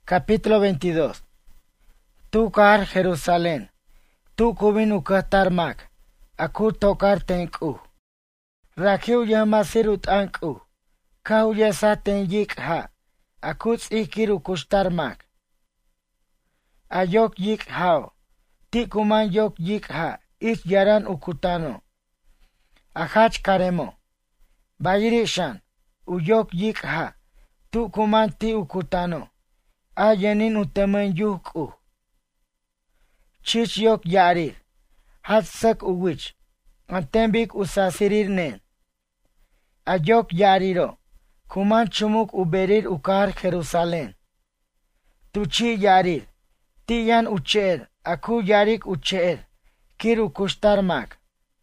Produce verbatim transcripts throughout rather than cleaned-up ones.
Capítulo veintidós. Tu car Jerusalén, tu kubin ukatar mak, aku tokar tenku. Rakiu yamasirut anku, kau yasa ten yik ha, akuts ikiru kustar mak. Ayok yik hao, ti kuman yok yik ha, ich yaran ukutano. Ahach karemo, bayirishan, uyok yik ha, tu kuman ti ukutano. Ayanin utaman yuku. Chich yok yarir. Hatsak uwich. Antembik usasirir nen. Ayok yariro. Kuman chumuk uberir ukar Jerusalén. Tuchi yarir. Tiyan ucher. Aku yarik ucher. Kiru kustar mak.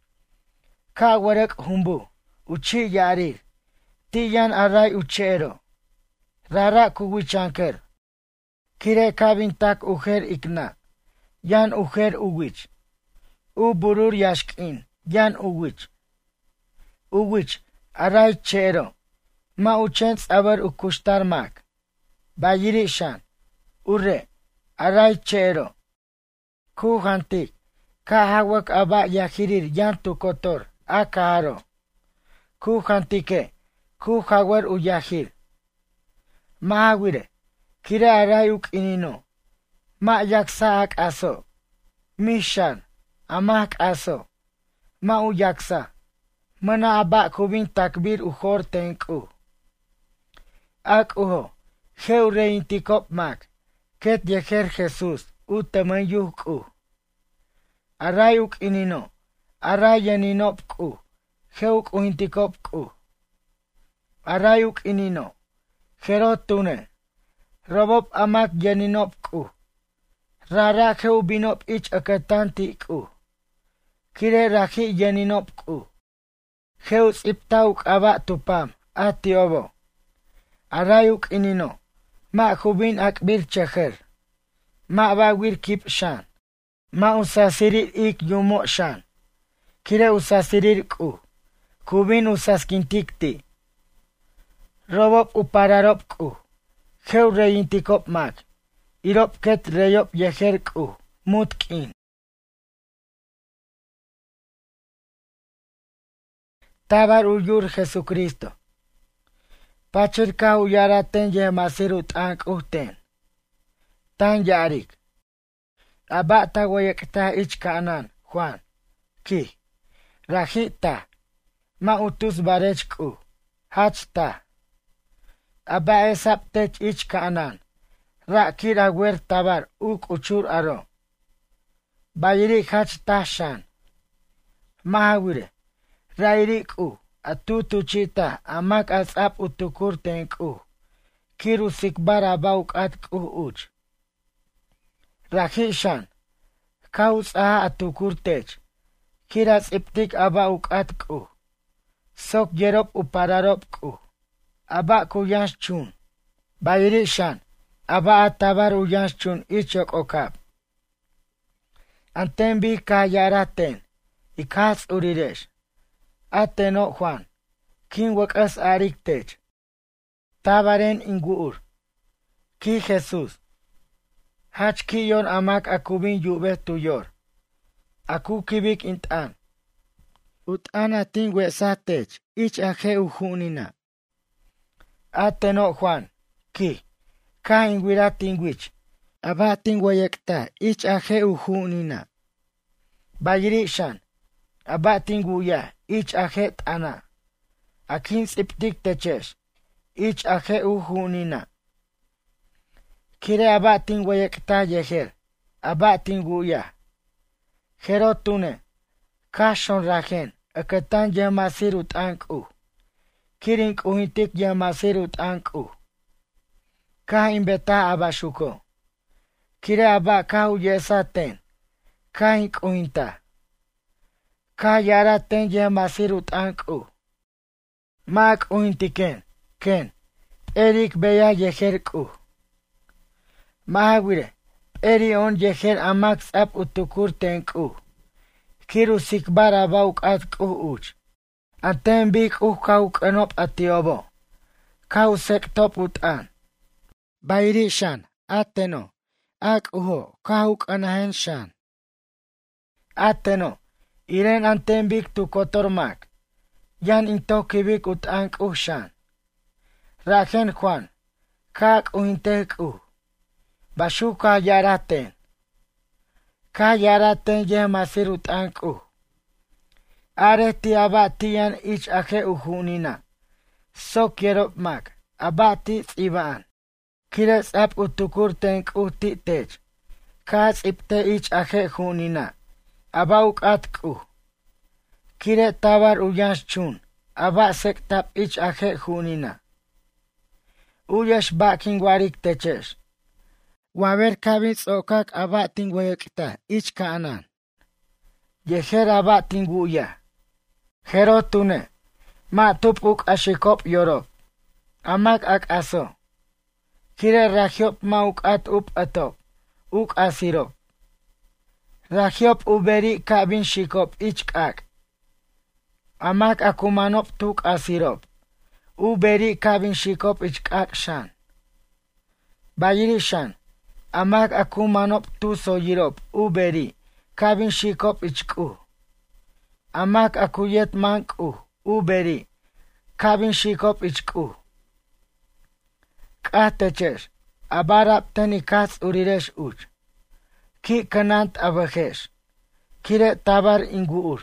Kawarak humbu. Uchi yarir. Tiyan aray uchero. Rara kuwichanker. Kire kabintak ujer ikna, yan ujer uwich. U burur yashkin, yan uwich. Uwich, aray chero. Ma uchens abar ukushtar mak. Bayirishan, urre, aray chero. Kuhantik, kahawak aba yahirir yan tukotor, akaro. Kuhantike, kuhawar uyahir. Mahawire. Kira arayuk inino. Ma yaksa ak aso. Mishan. Amak aso. Ma u yaksa. Mana aba kubin takbir uhor tenku. Ak uho. Heu reintikop mak. Ket yeher Jesus. U temen yuku. Arayuk inino. Arayaninopku. Heuk uhintikopku. Arayuk inino. Herotune. Robob amak yaninopku. Rara heu binop ich akatantiku. Kire rahi yaninopku. Heu iptauk aba tupam. Atiobo. Arayuk inino. Ma hubin akbir chaher. Ma bawir kip shan. Ma usasirir ik yumo shan. Kire usasirir ku. Kubin usaskintikti. Robob upararopku. Heu reintikop mak. Irop ket reyop yeherku. Mutkin. Tabar uyur Jesucristo. Pachirka uyaraten yemasirut ank uten. Tan yarik. Abata wayekta ich kanan. Juan. Ki. Rajita. Ma utus barechku. Hachta. Aba esap tech ich kanan. Ra kira wer tabar uk uchur aro. Bayiri hach tashan. Mahawire. Rairik u. Atutu chita. Amak asap utukur tenku. Kiru sikbar abauk atku uch. Rahishan. Kaus aha atukur tech. Kiras iptik abauk atku. Sok yerop upararop Aba kuyans chun. Bayirishan. Aba atabar uyans chun ichok okap. Antembi kayaraten. Ikas uriresh. Ateno Juan. Kin wakas ariktech. Tabaren ingur. Ki Jesus. Hach kiyon amak akubin yube tuyor. Aku kibik intan. Utan atin wesatech. Ich aje ujunina. Ateno Juan, ki, ka ingwira tingwich, aba tingwayekta, ich aje ujunina. Bayirishan, aba tinguya, ich aje tana. Akin siptik techesh, ich aje ujunina. Kire aba tingwayekta yeher, aba tinguya. Herotune, kashon rajen, akatan yamasirut anku. Kirin kuhintik yamasirut anku. Ka imbeta abashuko. Kire aba ka uyesaten. Ka inkuhinta. Ka yaraten yamasirut anku. Mak uhintiken. Ken. Erik beya yeherku. Mahawire. Eri on yeher amak sap utukur tenku. Kiru sikbar abauk atku uch. Aten bik uh kau kenop atiobo. Kau sektop utan. Bairishan. Ateno, ak uho, kahuk anahen shan. Ateno, iren antembik tu kotormak. Yan into kibik utang uh shan. Rajen Juan, kak uhintek uh. Bashu ka yaraten. Ka yaraten ye masir utang uh. Are ti abati yan ich ake uhunina. So quiero mak, abati tzibaan. Kires ap utukur tenk uti tech. Kas ipte ich ake hunina. Abauk atku. Kire tabar uyans chun. Aba sektap ich ake hunina. Uyesh bakin warik teches. Waber kabitz okak abatin wayekta ich kaanan. Yeher abatin guya. Herotune. Ma tupuk ashikop yorop. Amak ak aso. Kire rahiop mauk at up atop. Uk asirop. Rahiop uberi kabin shikop ich ak. Amak akumanop tuk asirop. Uberi kabin shikop ich ak shan. Bayiri shan. Amak akumanop tu soyirop. Uberi kabin shikop ich ku. Amak akuyet mank u. Uberi kabin shikop ich ku. Kateches, abarap teni kats uriresh uch. Ki kanant abajesh. Kire tabar inguur.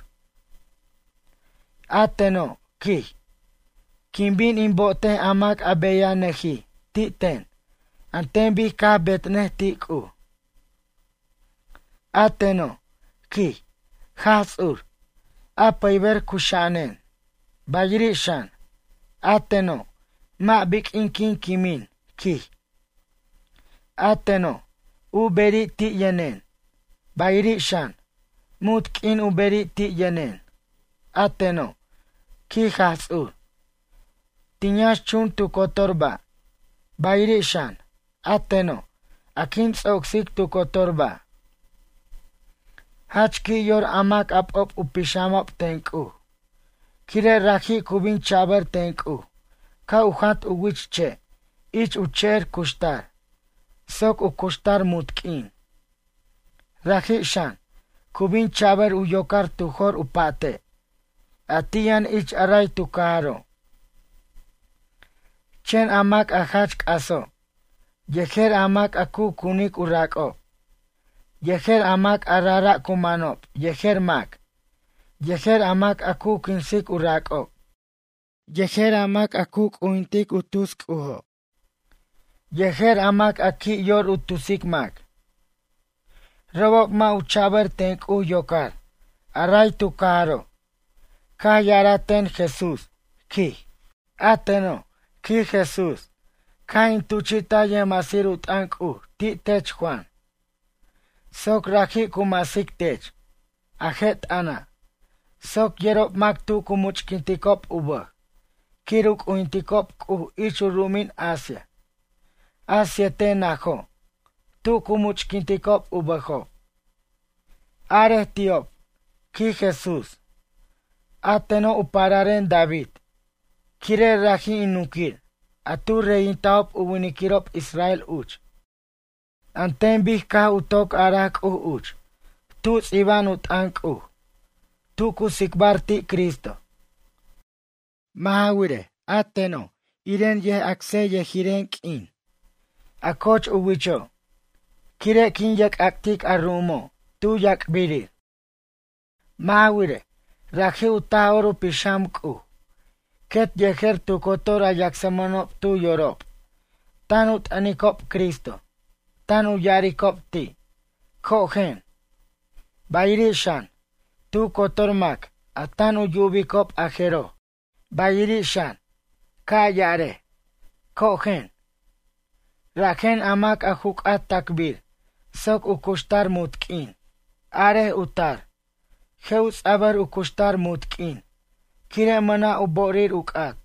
Ateno, ki. Kimbin imbote amak abeya nehi. Ti ten. Antembi ka betne ti ku. Ateno, ki. Hasur. Apaiber kushanen. Bayri shan. Ateno. Ma bik inkin kimin. Ki. Ateno. Uberi ti yenen. Bayri shan. Mutkin uberi ti yenen. Ateno. Ki hasur. Tinyas chun tu kotorba. Bayri shan. Ateno. Akim tsoksik tu kotorba. Hachki yor amak apop upishamop tenku. Kire rahi kubin chaber tenku. Ka uhat uwich che. Ich ucher kushtar. Sok u kushtar mutkin. Rahi shan. Kubin chaber uyokar tuhor upate. Atiyan ich aray tukaro. Chen amak ahach kaso. Yeher amak aku kunik urako. Yeher amak arara kumanop. Yeher mak. Yeher amak aku kinsik urako. Yeher amak akuk uintik utusk uho. Yeher amak aki yor utusik mak. Robok ma uchaber tenk u yokar. Aray tu karo. Ka yaraten Jesus. Ki. Ateno. Ki Jesus. Ka intuchita yemasir utank u. Ti tech Juan. Sok rahi kumasik tech. Ahet ana. Sok yerop mak tu kumuchkintikop uba. Kiruk uintikop ku ichurumin Asia. Asia te naho. Tu kumuchkintikop ubaho. Are tiop. Ki Jesus. Ateno upararen David. Kire rahi inukir. Atu reintaop uwinikirop Israel uch. Antembih ka utok arak u uch. Tu tsiban utank u. Tu kusikbarti Cristo. Mahawire, ateno, iren ye akse ye hiren kin. Akoch uwicho. Kire kin yak aktik arumo, tu yak birir. Mahawire, rahi utaoru pishamku. Ket yeher tu kotora yaksamonop tu yorop. Tanut anikop Cristo. Tanu yarikop ti. Kohen. Bayrishan. Tu kotormak. Atanu yubikop ajero. Bayrishan. Kayare. Kohen. Raken amak ahuk at takbir. Sok ukushtar mutkin. Are utar. Heus abar ukushtar mutkin. Kire mana uborir ukat.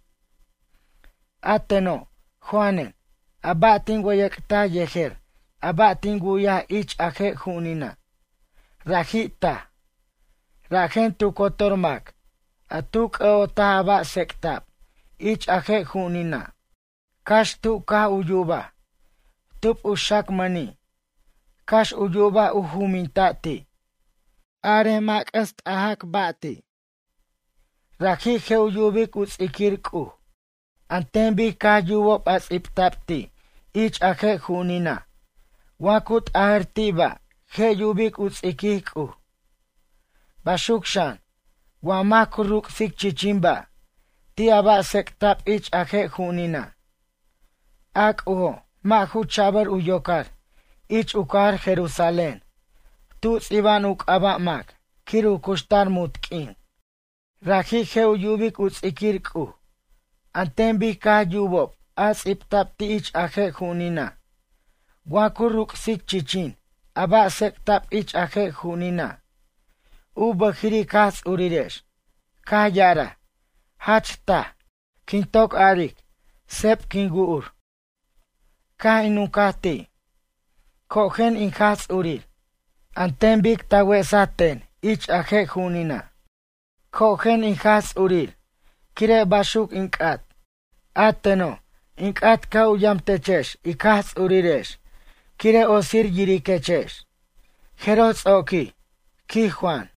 Ateno. Juanen. Abatin wayakta yeher. Abatin guya ich aje hunina. Rajita. Rajen tu kotormak. Atuk eota aba sektap. Ich aje hunina. Kash tu ka uyuba. tup ushak mani, kash uyuba uhumintati, are makast ahak bati. Rakhi he uyubik utsikirku, antembi kayuwop as iptapti, ich ake hunina. Wakut ahertiba, he yubik utsikiku. Bashukshan, wamakuruk sik chichimba, tiaba sektap ich ake hunina. Ak uho, mahu chabar uyokar, ich ukar Jerusalén. Tuts iban uk abamak, kiru kushtar mutkin. Rakhi he uyubik utsikirku. Antembi ka yubop, as iptapti ich ake hunina. Wakuruk sik chichin, aba sektap ich ake hunina. U bakhiri kas uriresh, ka yara, hachta, kintok arik, sep kingur. Ka inukati, kohen in kas urir, antembik tawesaten, ich ake hunina. Kohen in kas urir, kire bashuk inkat, ateno, inkat ka uyam techesh, ikas uriresh, kire osir yirikechesh. Herots oki, ki Juan.